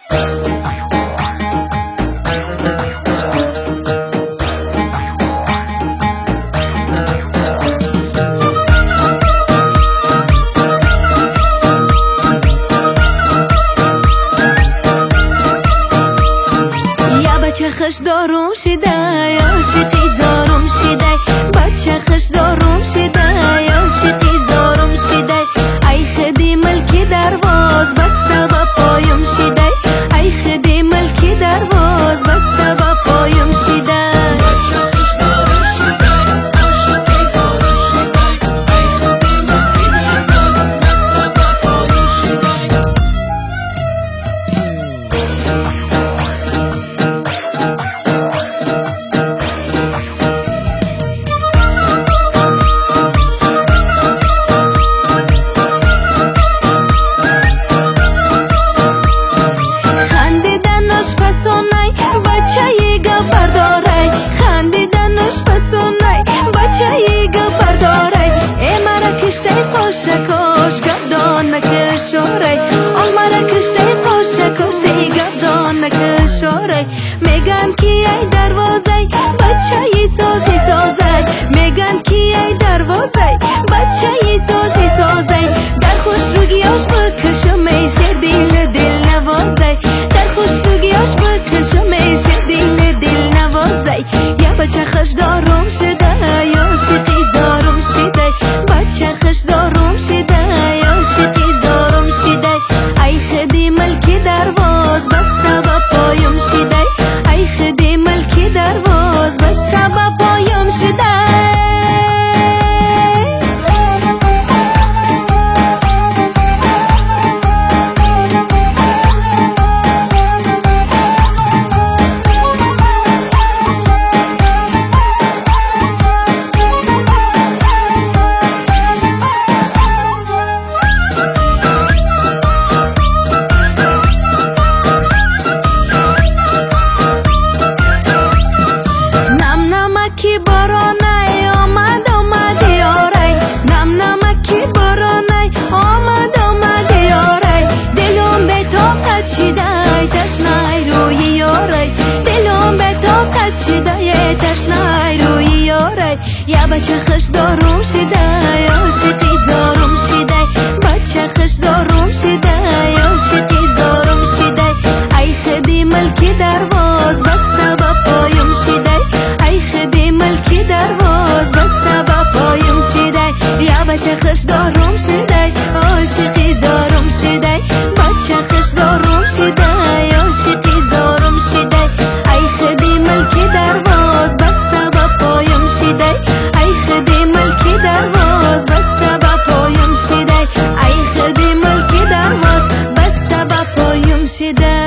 خش دارم شده عاشقی زارم شده بچه خش دارم شده عاشقی زارم شده ای خدی ملکی درواز بسته با پایم شده ای خدی ملکی درواز بسته با پایم شده بچه خش دارم شده عاشقی زارم شده ای خدی ملکی درواز بسته با پایم شده کاش گردان نکشاره آل مرا کشته کاش گردان نکشاره میگن کی ای دروازه بچه ای سازی سازه میگن کی ای دروازه بچه ای سازی سازه در خوش روگیاش بکشم میشه دل نوازه در خوش روگیاش بکشم میشه دل نوازه یا بچه خش دارم شده یا عاشقی زارم شده بچه خش دارم شده عاشقی زارم شده ای خدی ملکی درواز بسته با پایم شده ای خدی ملکی درواز بسته با پایم شده کی بارانه آمد یاره نم نمکی بارانه آمد یاره دلم به طاقت شده تشنه روی یاره دلم به طاقت شده تشنه روی یاره یا بچه خش دارم شده عاشقی زارم شده بچه خش دارم شده عاشقی زارم شده ای خدی ملکی درواز بسته با پایم شده ای خدی ملکی درواز بسته با پایم شده یا بچه خش دارم شده عاشقی زارم شده بچه خش دارم شده عاشقی زارم شده ای خدی ملکی درواز بسته با پایم شده ای خدی ملکی درواز بسته با پایم شده ای خدی ملکی درواز بسته با پایم شده